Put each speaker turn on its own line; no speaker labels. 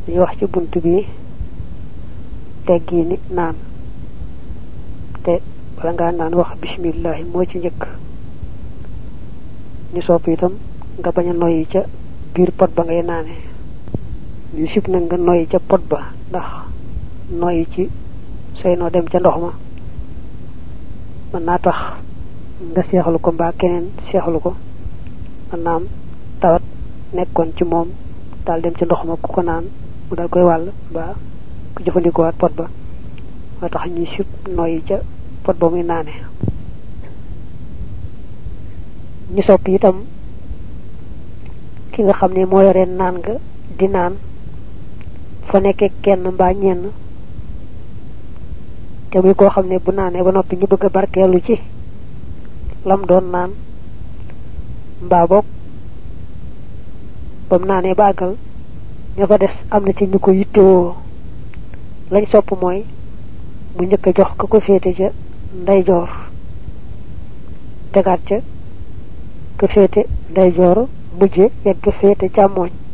ñu wax ci buntu bi teggi ni naan te wala nga naan wax bismillah mo ci ñëk ñu sopp itam nga baña noyyi ca biir pot ba ngay naané ñu sip na nga noyyi ca pot ba ndax noyyi ci sey no dem ca ndox ma man na tax nga xéxalu ko ba keneen xéxalu ko man naam tawat nekkon ci mom dal dem ci ndox ma ku ko naan mu dal koy wal ba ku jëfandikoo wat pot ba wa tax ñu sip noyyi ca pot ba muy naané ñu sopp itam ki nga xamné mo yoré naan nga di naan fa nekké kenn mba ñenn té muy ko xamné bu naané ba nopi ñu bëgg barkélu ci lam doon naan mba bok bam naané bagal ña fa dess amna ci ñuko yitté lañ sopp moy bu ñëk jox ko fété ca nday jor tegaat ca ko fété nday jor mujjé yegg fété càmmoñ